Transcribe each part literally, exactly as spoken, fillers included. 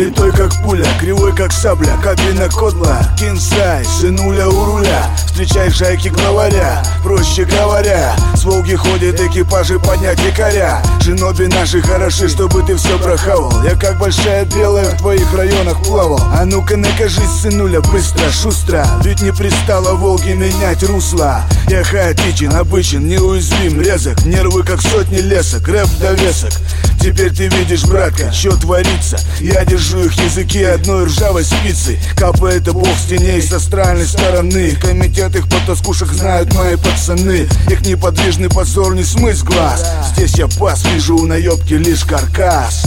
Литой как пуля, кривой как сабля, кабина кодла, кинсай, сынуля у руля. Встречай в шайке главаря, проще говоря, с Волги ходят экипажи поднять якоря. Шиноби наши хороши, чтобы ты все прохавал. Я как большая белая в твоих районах плавал. А ну-ка накажись, сынуля, быстро, шустро, ведь не пристало Волге менять русло. Я хаотичен, обычен, неуязвим, резок, нервы как сотни лесок, рэп довесок. Теперь ты видишь, братка, что творится. Я держу их языки одной ржавой спицы. Капает это бог с теней с астральной стороны. Комитет их потаскушек знают мои пацаны. Их неподвижный позор не смыть глаз. Здесь я пас, вижу у наебки лишь каркас.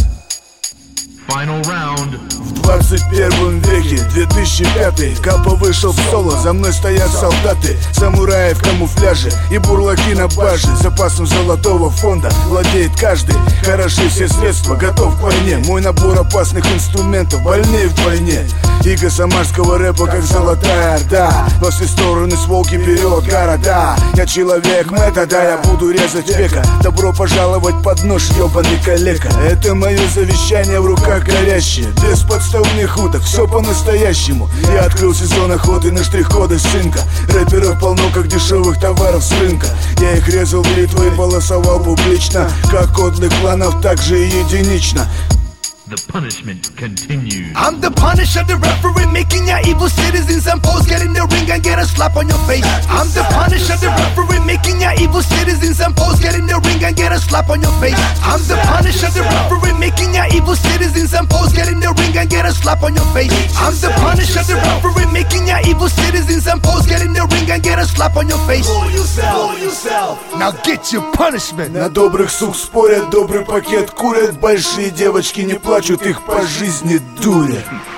Final round. В двадцать первом веке, две тысячи пятый, Капа вышел в соло, за мной стоят солдаты, самураи в камуфляже и бурлаки на баже. Запасом золотого фонда владеет каждый. Хороши все средства, готов к войне. Мой набор опасных инструментов больнее вдвойне. Иго самарского рэпа как золотая орда. Во все стороны с Волги берет города. Я человек метода, я буду резать века. Добро пожаловать под нож, ебаный калека. Это мое завещание в руках горящие, без подставных уток, все по-настоящему. Я открыл сезон охоты на штрих-коды сынка. Рэперов полно, как дешевых товаров с рынка. Я их резал бритвой, полосовал публично. Как кодлы кланов, так же и единично. The punishment continues. I'm the punisher, the referee, making your evil citizens and foes get in the ring and get a slap on your face. I'm the punisher, the referee, making your evil citizens and foes get in the ring and get a slap on your face. I'm the punisher, the referee, making your evil citizens and foes get in the ring and get a slap on your face. I'm the punisher, the referee, making your evil citizens and foes get in the ring and get a slap on your face. Fool yourself, fool yourself. Now get your punishment. На добрых сук спорят, добрый пакет курят. Большие девочки не плачут, их по жизни дурят.